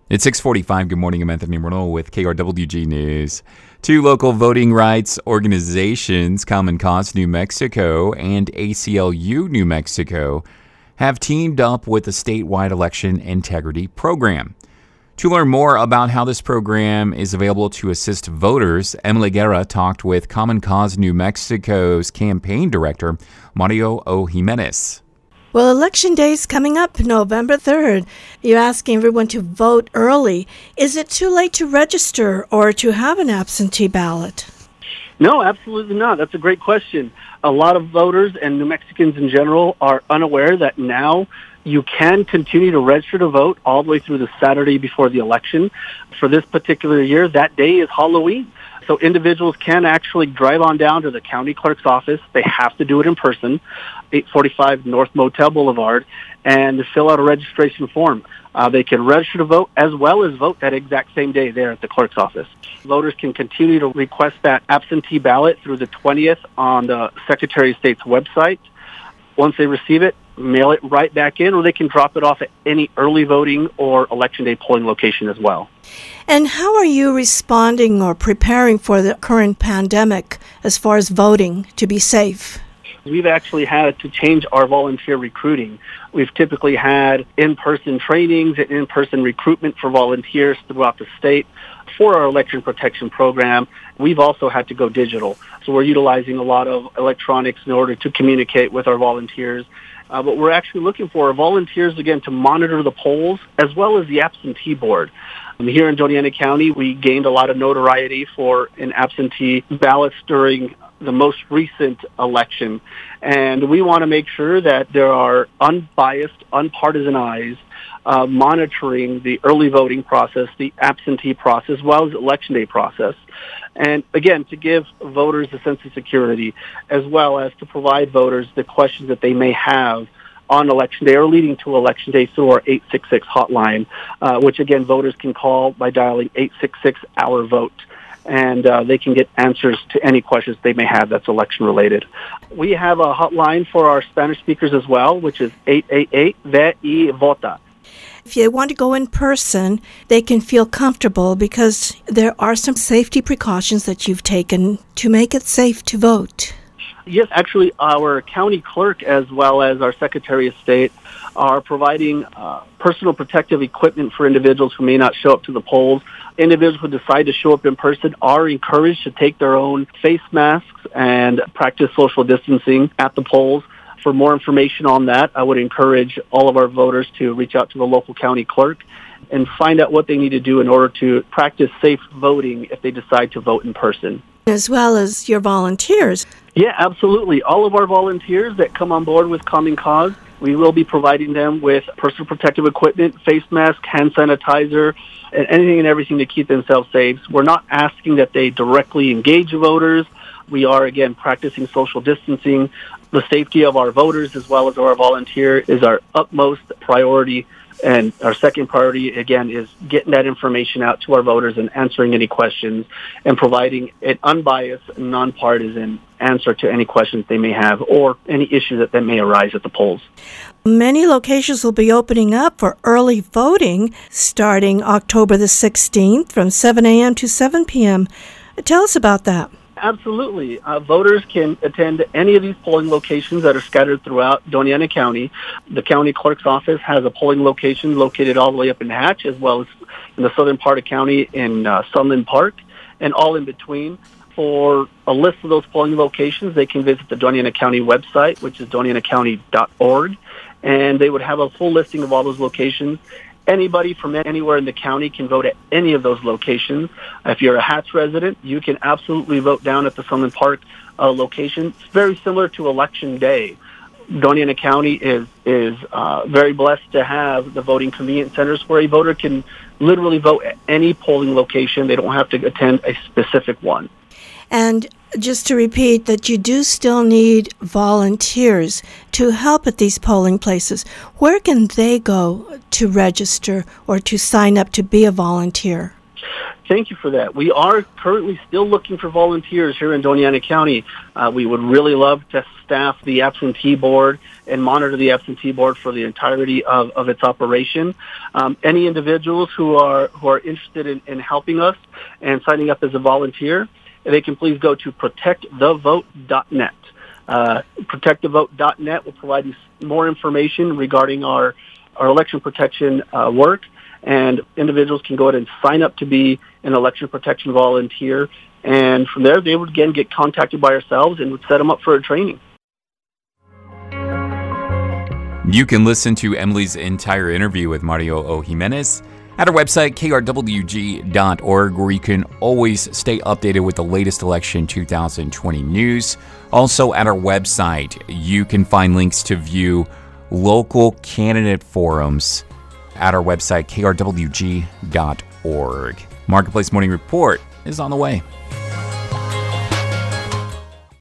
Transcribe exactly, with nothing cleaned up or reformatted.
It's six forty-five. Good morning. I'm Anthony Renault with K R W G News. Two local voting rights organizations, Common Cause New Mexico and A C L U New Mexico, have teamed up with a statewide election integrity program. To learn more about how this program is available to assist voters, Emily Guerra talked with Common Cause New Mexico's campaign director, Mario O. Jimenez. Well, Election Day is coming up November third. You're asking everyone to vote early. Is it too late to register or to have an absentee ballot? No, absolutely not. That's a great question. A lot of voters and New Mexicans in general are unaware that now you can continue to register to vote all the way through the Saturday before the election. For this particular year, that day is Halloween. So individuals can actually drive on down to the county clerk's office. They have to do it in person, eight forty-five North Motel Boulevard, and fill out a registration form. Uh, they can register to vote as well as vote that exact same day there at the clerk's office. Voters can continue to request that absentee ballot through the twentieth on the Secretary of State's website. Once they receive it, mail it right back in, or they can drop it off at any early voting or Election Day polling location as well. And how are you responding or preparing for the current pandemic as far as voting to be safe? We've actually had to change our volunteer recruiting. We've typically had in-person trainings and in-person recruitment for volunteers throughout the state for our election protection program. We've also had to go digital. So we're utilizing a lot of electronics in order to communicate with our volunteers. Uh, but we're actually looking for our volunteers, again, to monitor the polls as well as the absentee board. Um, here in Doña Ana County, we gained a lot of notoriety for an absentee ballots during the most recent election. And we want to make sure that there are unbiased, unpartisan eyes uh, monitoring the early voting process, the absentee process, as well as the Election Day process. And again, to give voters a sense of security, as well as to provide voters the questions that they may have on Election Day or leading to Election Day through our eight six six hotline, uh, which again, voters can call by dialing eight six six our vote. And uh, they can get answers to any questions they may have that's election-related. We have a hotline for our Spanish speakers as well, which is eight eight eight V Y VOTA. If you want to go in person, they can feel comfortable because there are some safety precautions that you've taken to make it safe to vote. Yes, actually, our county clerk as well as our Secretary of State are providing uh, personal protective equipment for individuals who may not show up to the polls. Individuals who decide to show up in person are encouraged to take their own face masks and practice social distancing at the polls. For more information on that, I would encourage all of our voters to reach out to the local county clerk and find out what they need to do in order to practice safe voting if they decide to vote in person. As well as your volunteers. Yeah, absolutely. All of our volunteers that come on board with Common Cause, we will be providing them with personal protective equipment, face mask, hand sanitizer, and anything and everything to keep themselves safe. We're not asking that they directly engage voters. We are, again, practicing social distancing. The safety of our voters as well as our volunteer is our utmost priority. And our second priority, again, is getting that information out to our voters and answering any questions and providing an unbiased, nonpartisan answer to any questions they may have or any issues that, that may arise at the polls. Many locations will be opening up for early voting starting October the sixteenth from seven a.m. to seven p.m. Tell us about that. Absolutely. Uh, voters can attend any of these polling locations that are scattered throughout Doña Ana County. The county clerk's office has a polling location located all the way up in Hatch, as well as in the southern part of county in uh, Sunland Park, and all in between. For a list of those polling locations, they can visit the Doña Ana County website, which is doña ana county dot org, and they would have a full listing of all those locations. Anybody from anywhere in the county can vote at any of those locations. If you're a Hatch resident, you can absolutely vote down at the Sunland Park uh, location. It's very similar to Election Day. Doña Ana County is is uh, very blessed to have the voting convenience centers where a voter can literally vote at any polling location. They don't have to attend a specific one. And just to repeat that you do still need volunteers to help at these polling places. Where can they go to register or to sign up to be a volunteer? Thank you for that. We are currently still looking for volunteers here in Doña Ana County. Uh, we would really love to staff the absentee board and monitor the absentee board for the entirety of, of its operation. Um, any individuals who are who are interested in, in helping us and signing up as a volunteer, they can please go to protect the vote dot net. Uh, protect the vote dot net will provide you more information regarding our, our election protection uh, work. And individuals can go ahead and sign up to be an election protection volunteer. And from there, they would again get contacted by ourselves and would set them up for a training. You can listen to Emily's entire interview with Mario O. Jimenez at our website, K R W G dot org, where you can always stay updated with the latest election twenty twenty news. Also at our website, you can find links to view local candidate forums at our website, K R W G dot org. Marketplace Morning Report is on the way.